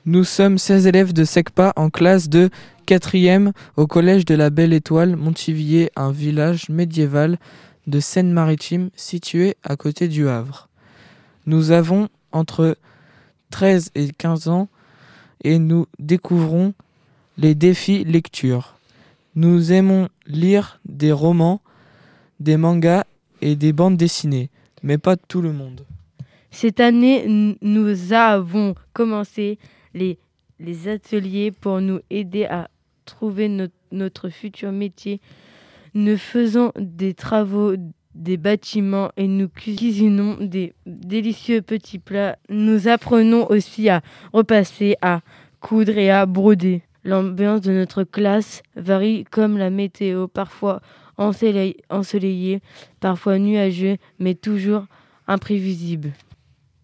Nous sommes 16 élèves de SECPA en classe de 4e au collège de la Belle Étoile, Montivilliers, un village médiéval de Seine-Maritime situé à côté du Havre. Nous avons entre 13 et 15 ans et nous découvrons les défis lecture. Nous aimons lire des romans, des mangas et des bandes dessinées, mais pas tout le monde. Cette année, nous avons commencé les ateliers pour nous aider à trouver notre futur métier. Nous faisons des travaux des bâtiments et nous cuisinons des délicieux petits plats. Nous apprenons aussi à repasser, à coudre et à broder. L'ambiance de notre classe varie comme la météo, parfois ensoleillée, parfois nuageux, mais toujours imprévisible.